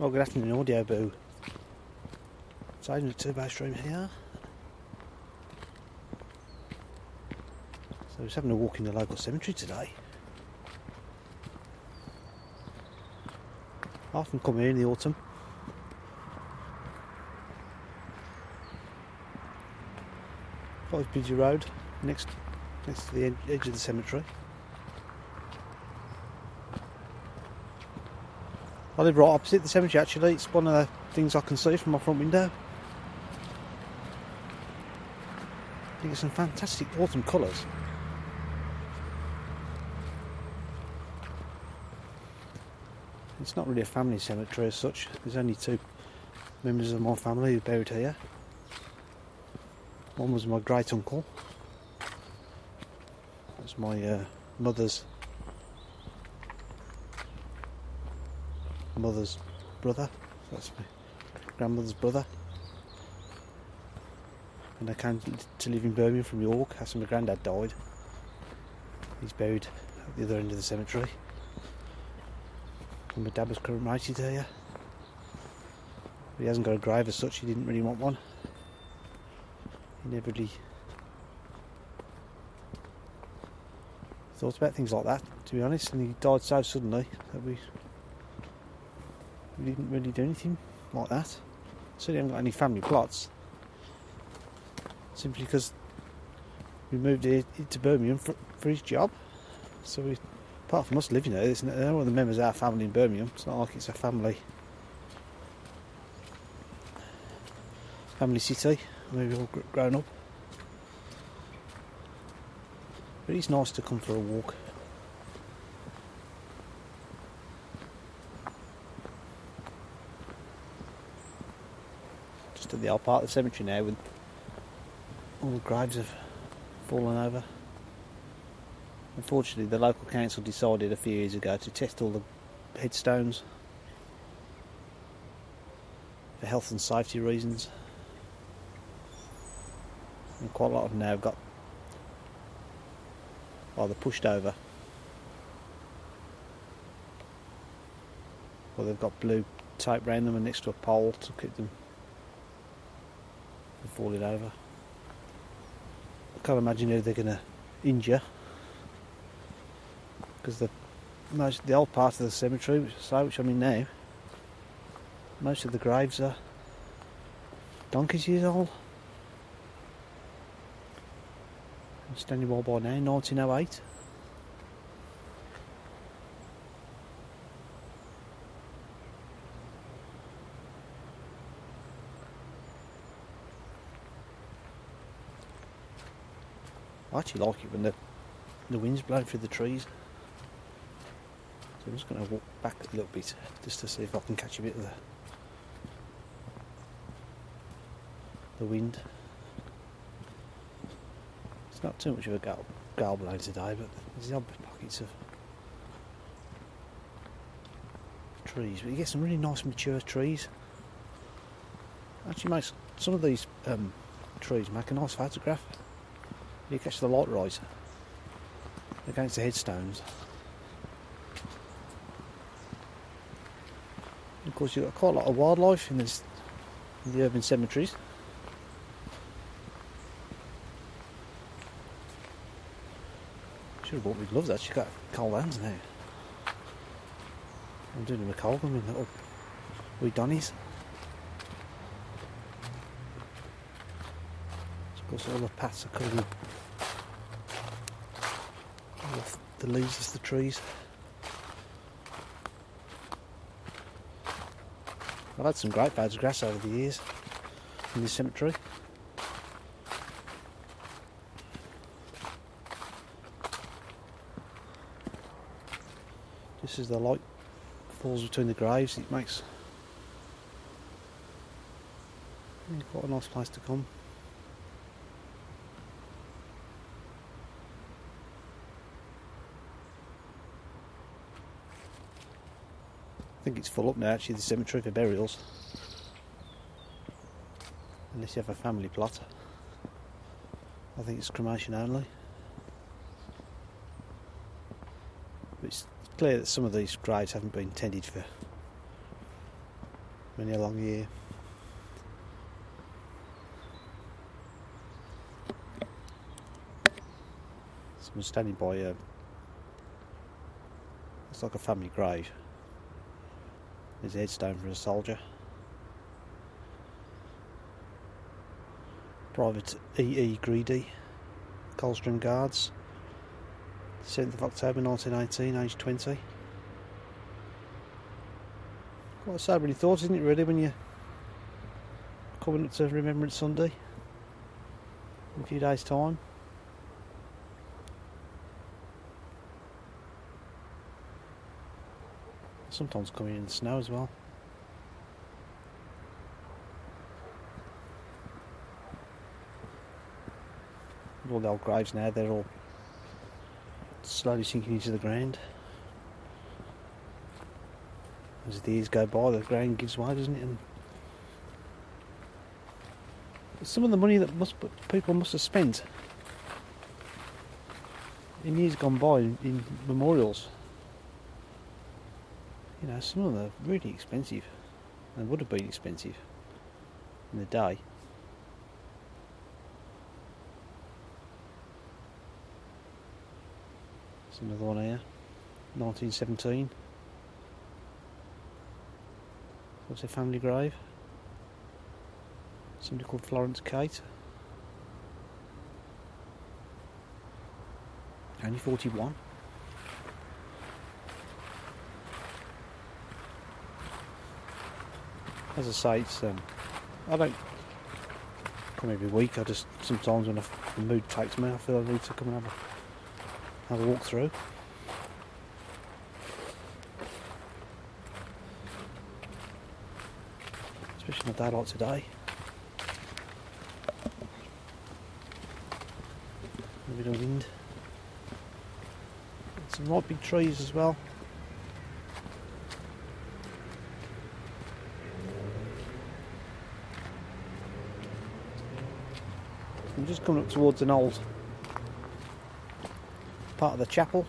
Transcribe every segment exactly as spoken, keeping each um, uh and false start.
Well, good afternoon, Audio Boo. It's Aidan at Turbo Stream here. So I was having a walk in the local cemetery today. I often come here in the autumn. Five Bridge Road, next next to the ed- edge of the cemetery. I live right opposite the cemetery actually. It's one of the things I can see from my front window. You get some fantastic autumn colours. It's not really a family cemetery as such. There's only two members of my family who are buried here. One was my great uncle. That's my uh, mother's mother's brother. That's my grandmother's brother. And I came to live in Birmingham from York after my granddad died. He's buried at the other end of the cemetery. And my dad was cremated here. But he hasn't got a grave as such, he didn't really want one. He never really thought about things like that, to be honest, and he died so suddenly that we, we didn't really do anything like that. Certainly haven't got any family plots. Simply because we moved here to Birmingham for, for his job. So we, apart from us living here, there's no other members of our family in Birmingham. It's not like it's a family family city where we've all grown up. But it's nice to come for a walk. Just at the old part of the cemetery now, with all the graves have fallen over. Unfortunately, the local council decided a few years ago to test all the headstones for health and safety reasons. And quite a lot of them now have got either pushed over or they've got blue tape around them and next to a pole to keep them from falling over. I can't imagine who they're going to injure, because the most the old part of the cemetery, which, so, which I'm in now, most of the graves are donkeys years old. I'm standing well by now, nineteen oh eight. I actually like it when the, the wind's blowing through the trees. So I'm just going to walk back a little bit just to see if I can catch a bit of the, the wind. It's not too much of a gale, gale blowing today, but there's the odd pockets of trees. But you get some really nice mature trees. Actually makes some of these um, trees make a nice photograph. You catch the light right against the headstones. And of course, you've got quite a lot of wildlife in, this, in the urban cemeteries. Should have bought me gloves actually, got cold hands now. I'm doing them a cold one with little wee Donnies. Of course, all the paths are covered with the leaves of the trees. I've had some great photographs over the years in this cemetery. Just as the light falls between the graves, it makes quite a nice place to come. I think it's full up now actually, the cemetery for burials. Unless you have a family plot. I think it's cremation only. But it's clear that some of these graves haven't been tended for many a long year. Someone standing by a, it's like a family grave. There's a headstone for a soldier. Private E E Greedy, Coldstream Guards, seventh of October nineteen eighteen, age twenty. Quite a sobering thought, isn't it, really, when you're coming up to Remembrance Sunday in a few days' time. Sometimes coming in the snow as well. All the old graves now, they're all slowly sinking into the ground. As the years go by, the ground gives way, doesn't it? And some of the money that must people must have spent in years gone by in, in memorials, you know, some of them are really expensive. They would have been expensive in the day. There's another one here, nineteen seventeen. What's a family grave? Somebody called Florence Kate. Only forty-one. As I say, it's um, I don't come every week. I just sometimes when I, the mood takes me, I feel I need to come and have a, have a walk through. Especially on a day like today. A bit of wind. Some right big trees as well. I'm just coming up towards an old part of the chapel.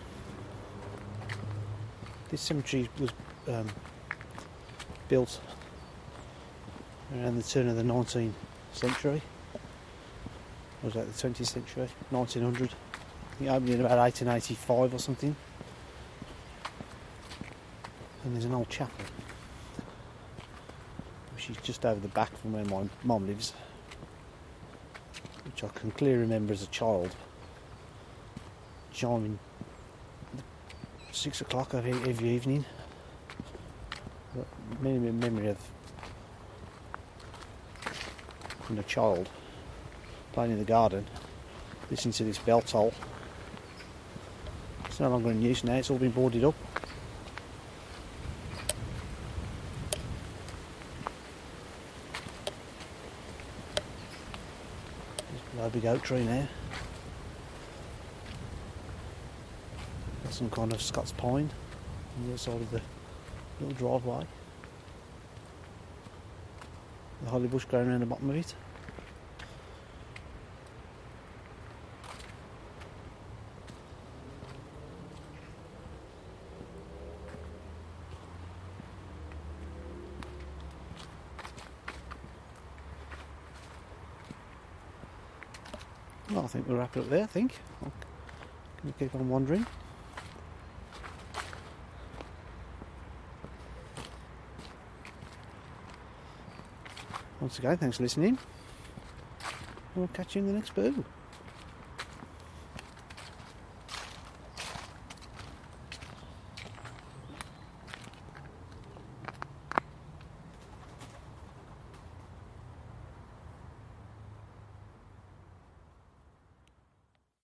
This cemetery was um, built around the turn of the nineteenth century. Or was that the twentieth century? nineteen hundred. I think it opened in about eighteen eighty-five or something. And there's an old chapel, which is just over the back from where my mum lives, which I can clearly remember as a child, chiming six o'clock every, every evening. But many memory of when a child playing in the garden, listening to this bell toll. It's no longer in use now, it's all been boarded up. There's a big oak tree now. Got some kind of Scots pine on the other side of the little driveway. The holly bush growing around the bottom of it. Well, I think we'll wrap it up there, I think. I'm going to keep on wandering. Once again, thanks for listening. We'll catch you in the next boo.